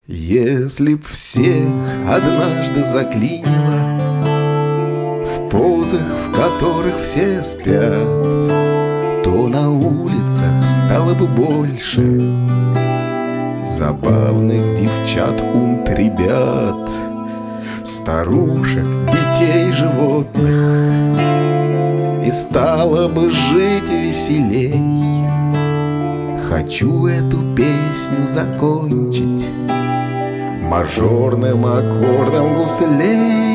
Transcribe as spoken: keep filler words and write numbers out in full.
Если б всех однажды заклинило в позах, в которых все спят, то на улицах стало бы больше забавных девчат, унт-ребят, старушек, детей, животных, и стало бы жить веселей. Хочу эту песню закончить мажорным аккордом гуслей.